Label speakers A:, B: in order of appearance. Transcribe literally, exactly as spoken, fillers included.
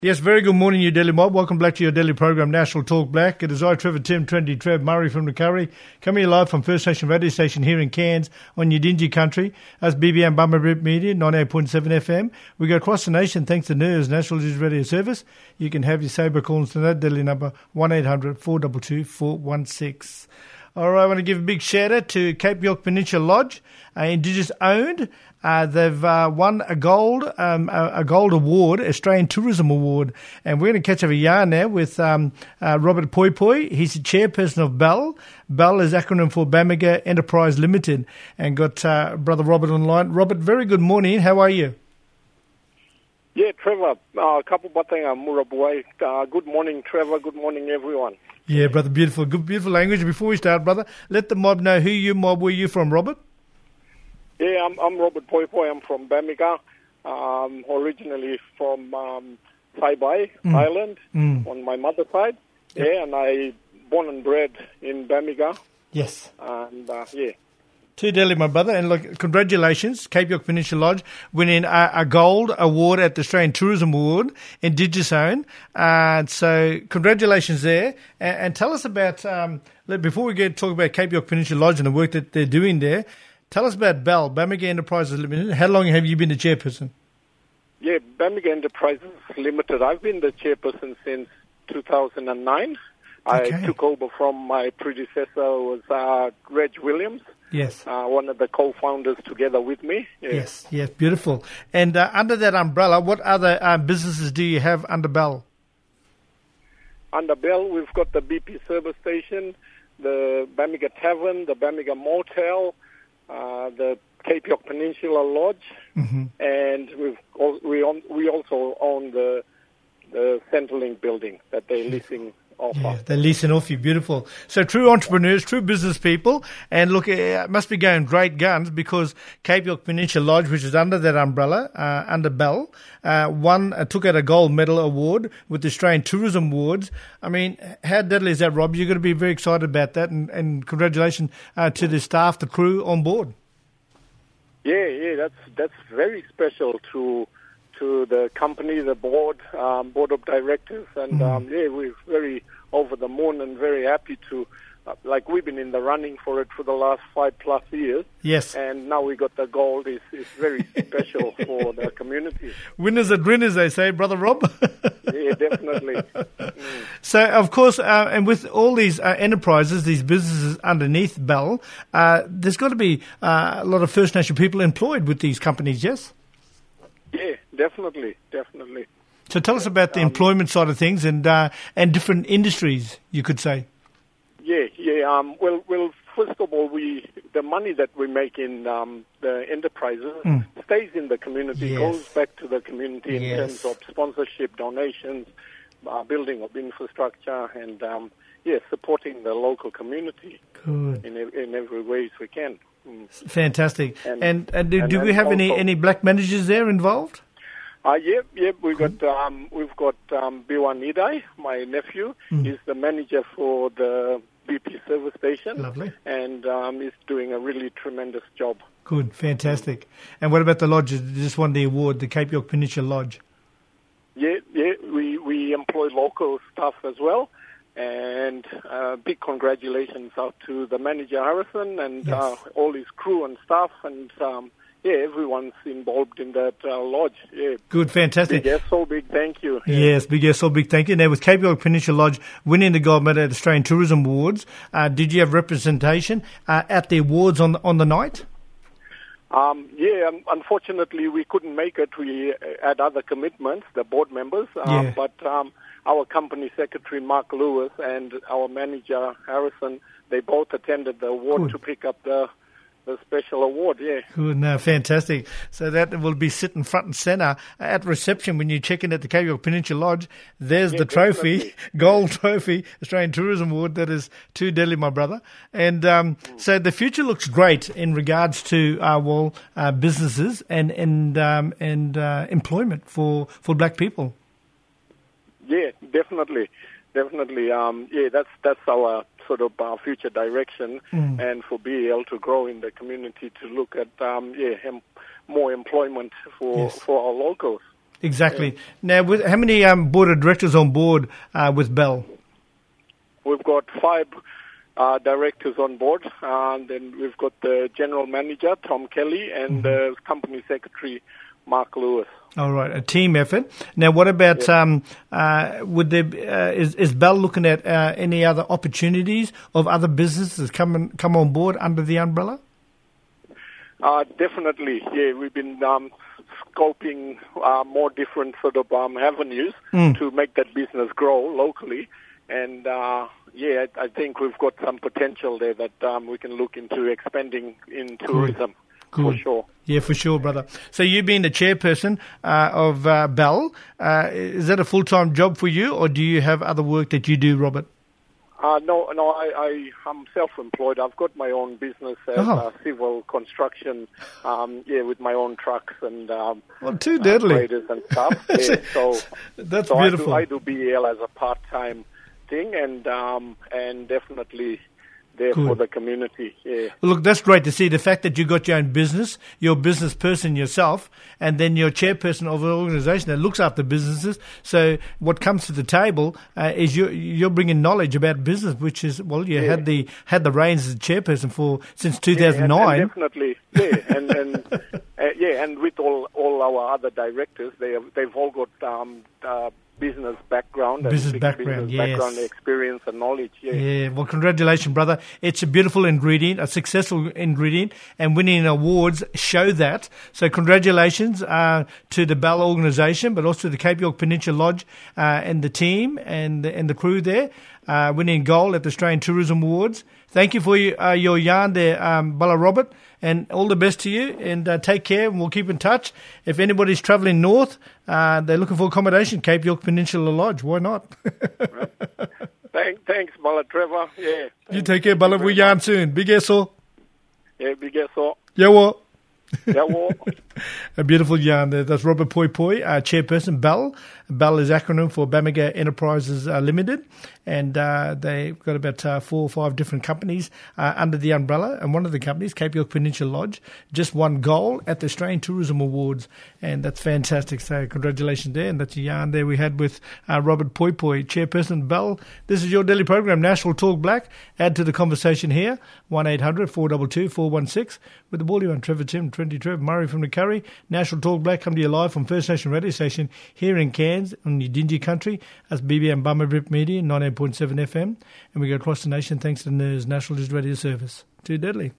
A: Yes, very good morning, you Delhi mob. Welcome back to your daily program, National Talk Black. It is I, Trevor Tim, Trendy Trev Murray from the Curry, coming live from First Nation Radio Station here in Cairns on Yidinji country. That's B B M Bummer Rip Media, ninety-eight point seven F M. We go across the nation thanks to N I R S, National News Radio Service. You can have your Sabre calls to that Delhi number one eight hundred four two two four one six. All right, I want to give a big shout out to Cape York Peninsula Lodge, uh, Indigenous owned. Uh, they've uh, won a gold um, a, a gold award, Australian Tourism Award, and we're going to catch up a yarn now with um, uh, Robert Poi Poi. He's the chairperson of B E L. B E L is acronym for Bamaga Enterprise Limited, and got uh, brother Robert online. Robert, very good morning. How are you?
B: Yeah, Trevor. Uh, Kapu Batanga Murabuai. Uh, good morning, Trevor. Good morning, everyone.
A: Yeah, brother, beautiful, good, beautiful language. Before we start, brother, let the mob know who you mob. Where you from, Robert?
B: Yeah, I'm, I'm Robert Poi Poi. I'm from Bamaga, um, originally from um, Saibai mm. Island mm. on my mother's side. Yep. Yeah, and I born and bred in Bamaga.
A: Yes.
B: And uh, yeah.
A: To Delhi, my brother, and look, congratulations, Cape York Peninsula Lodge winning a, a gold award at the Australian Tourism Award, Indigenous owned. Uh, so congratulations there, and, and tell us about um, before we get talk about Cape York Peninsula Lodge and the work that they're doing there. Tell us about B E L, Bamaga Enterprises Limited. How long have you been the chairperson?
B: Yeah, Bamaga Enterprises Limited. I've been the chairperson since two thousand nine. Okay. I took over from my predecessor, was uh, Reg Williams.
A: Yes.
B: Uh, one of the co-founders together with me. Yeah.
A: Yes, yes, beautiful. And uh, under that umbrella, what other uh, businesses do you have under B E L?
B: Under B E L, we've got the B P service station, the Bamaga Tavern, the Bamaga Motel, uh, the Cape York Peninsula Lodge, mm-hmm. and we've al- we, on- we also own the the Centrelink building that they're leasing.
A: Yeah, they're leasing off you. Beautiful. So true entrepreneurs, true business people. And look, it must be going great guns because Cape York Peninsula Lodge, which is under that umbrella, uh, under B E L, uh, won, uh, took out a gold medal award with the Australian Tourism Awards. I mean, how deadly is that, Rob? You're going to be very excited about that. And, and congratulations uh, to the staff, the crew on board.
B: Yeah, yeah, that's that's very special to to the company, the board, um, board of directors, and mm. um, yeah, we're very over the moon and very happy to, uh, like we've been in the running for it for the last five plus years.
A: Yes.
B: And now we got the gold. It's, it's very special for the community.
A: Winners and winners, they say, Brother Rob.
B: Yeah, definitely. Mm.
A: So, of course, uh, and with all these uh, enterprises, these businesses underneath B E L, uh, there's got to be uh, a lot of First Nation people employed with these companies, yes?
B: Yeah, definitely, definitely.
A: So tell us about the um, employment side of things and uh, and different industries, you could say.
B: Yeah, yeah. Um, well, well. First of all, we the money that we make in um, the enterprises mm. stays in the community, yes. goes back to the community in yes. terms of sponsorship, donations, uh, building of infrastructure, and um, yeah, supporting the local community
A: Good.
B: in in every way we can.
A: Mm. Fantastic. And, and, and do, and do we have also, any, any black managers there involved?
B: Uh, yeah, yeah. We've got um, we've got um, Biwa Nidai, my nephew. Mm. He's the manager for the B P service station.
A: Lovely.
B: And um, he's doing a really tremendous job.
A: Good, fantastic. And what about the lodges? They just won the award, the Cape York Peninsula Lodge.
B: Yeah, yeah. We we employ local staff as well. And uh, big congratulations out to the manager, Harrison, and yes. uh, all his crew and staff, and um, yeah, everyone's involved in that uh, lodge. Yeah,
A: good, fantastic.
B: Big so big thank you. Yeah.
A: Yes, big so big thank you. Now, with Cape York Peninsula Lodge winning the gold medal at Australian Tourism Awards, uh, did you have representation uh, at the awards on on the night?
B: Um, yeah, um, unfortunately, we couldn't make it. We had other commitments, the board members, um,
A: yeah.
B: but um, our company secretary, Mark Lewis, and our manager, Harrison, they both attended the award Good. to pick up the the special award, yeah.
A: Good, no, fantastic. So that will be sitting front and centre at reception when you check in at the Cape York Peninsula Lodge. There's yeah, the trophy, definitely. Gold trophy, Australian Tourism Award. That is too deadly, my brother. And um, mm. so the future looks great in regards to uh, well uh, businesses and and um, and uh, employment for, for black people.
B: Yeah, definitely, definitely. Um, yeah, that's that's our sort of our future direction, mm. and for B E L to grow in the community to look at um, yeah em- more employment for
A: yes.
B: for our locals.
A: Exactly.
B: Yeah.
A: Now, with, how many um, board of directors on board uh, with Bell?
B: We've got five uh, directors on board, uh, and then we've got the general manager, Tom Kelly, and the mm-hmm. uh, company secretary, Mark Lewis.
A: All right, a team effort. Now, what about
B: yeah.
A: um, uh, would there uh, is is Bell looking at uh, any other opportunities of other businesses come and, come on board under the umbrella?
B: Uh, definitely, yeah. We've been um, scoping uh, more different sort of um, avenues mm. to make that business grow locally, and uh, yeah, I, I think we've got some potential there that um, we can look into expanding in tourism.
A: Cool.
B: For sure.
A: Yeah, for sure, brother. So you being the chairperson uh, of uh, Bell, uh, is that a full-time job for you, or do you have other work that you do, Robert?
B: Uh, no, no, I, I, I'm self-employed. I've got my own business as
A: oh.
B: uh, civil construction, um, yeah, with my own trucks and um,
A: well, too deadly.
B: Uh, graders and stuff. Yeah, so
A: that's
B: so
A: beautiful.
B: I do, I do B E L as a part-time thing, and um, and definitely there
A: Good.
B: For the community. Yeah.
A: Well, look, that's great to see. The fact that you got your own business, you're a business person yourself, and then you're chairperson of an organisation that looks after businesses. So what comes to the table uh, is you're, you're bringing knowledge about business, which is, well, you yeah. had the had the reins as chairperson for since two thousand nine.
B: Yeah, and, and definitely, yeah, and and uh, yeah, and with all all our other directors, they have, they've all got um, uh, business background,
A: business
B: and
A: background,
B: business
A: yes.
B: background, experience, and knowledge. Yeah.
A: yeah. Well, congratulations, brother. It's a beautiful ingredient, a successful ingredient, and winning awards show that. So, congratulations uh, to the Bell organisation, but also the Cape York Peninsula Lodge uh, and the team and the, and the crew there, uh, winning gold at the Australian Tourism Awards. Thank you for your, uh, your yarn there, um, Bella Robert, and all the best to you, and uh, take care, and we'll keep in touch. If anybody's travelling north, uh, they're looking for accommodation, Cape York Peninsula Lodge, why not?
B: Right. Thank, thanks, Bella Trevor. Yeah.
A: You take care, Bella. We'll yarn soon. Big eso.
B: Yeah, big eso.
A: Yeah, what?
B: Yeah, what?
A: A beautiful yarn there. That's Robert Poi Poi, uh, chairperson, Bell. Bell is acronym for Bamaga Enterprises uh, Limited, and uh, they've got about uh, four or five different companies uh, under the umbrella, and one of the companies, Cape York Peninsula Lodge, just won gold at the Australian Tourism Awards, and that's fantastic. So congratulations there, and that's a yarn there we had with uh, Robert Poi Poi, chairperson, Bell. This is your daily program, National Talk Black. Add to the conversation here, one eight hundred four two two four one six, with the ball on Trevor Tim, twenty Trev, Murray from the Curry. National Talk Black come to you live from First Nation Radio Station here in Cairns, on Yidinji country. That's B B M Bummerbip Media, ninety-eight point seven F M. And we go across the nation thanks to the N E R S National News Radio Service. Too deadly.